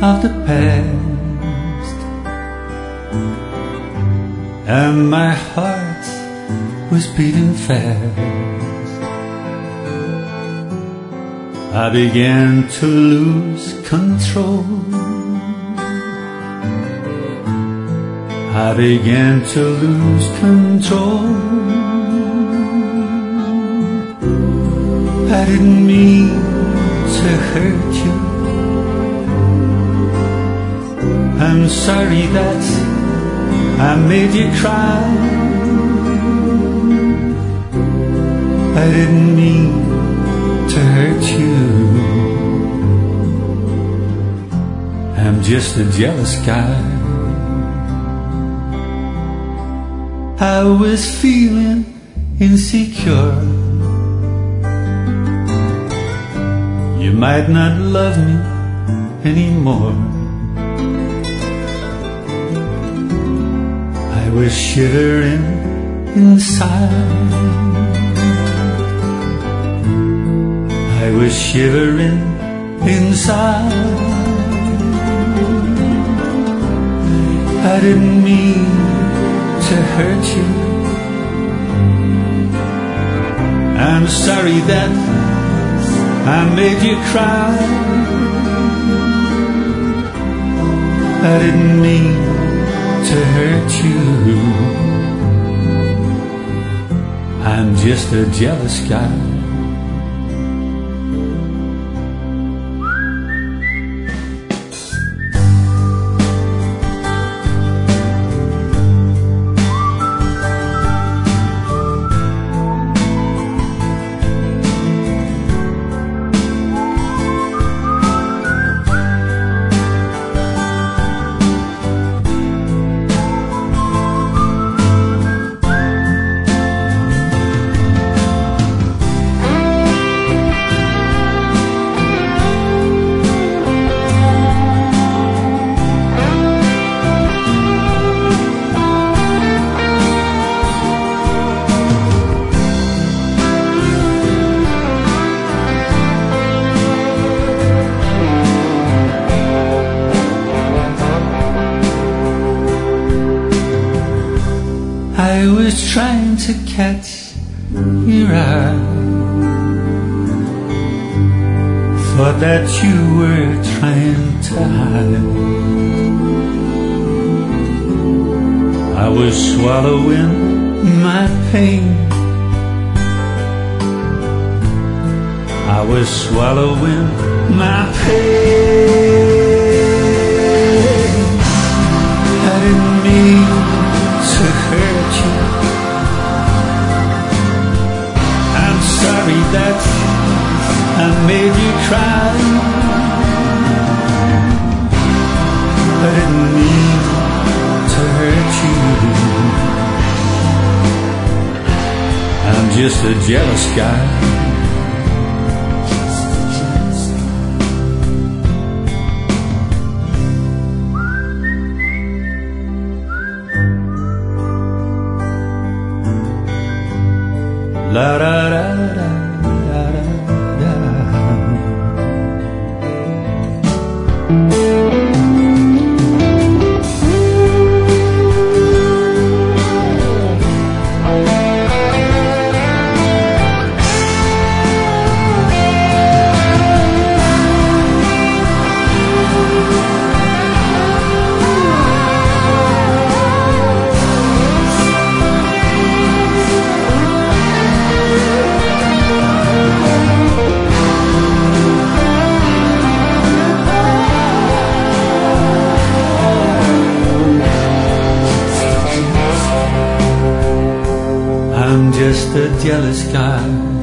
of the past, and my heart was beating fast. I began to lose control. I began to lose control. I didn't mean to hurt you. I'm sorry that I made you cry. I didn't mean to hurt you. I'm just a jealous guy. I was feeling insecure. You might not love me anymore. I was shivering inside. I was shivering inside. I didn't mean to hurt you. I'm sorry that I made you cry. I didn't mean to hurt you. I'm just a jealous guy. I was trying to catch your eye. Thought that you were trying to hide. I was swallowing my pain. I was swallowing my pain. I didn't mean to hurt you. I'm sorry that I made you cry. I didn't mean to hurt you. I'm just a jealous guy. La da da da da da da. I'm just a jealous guy.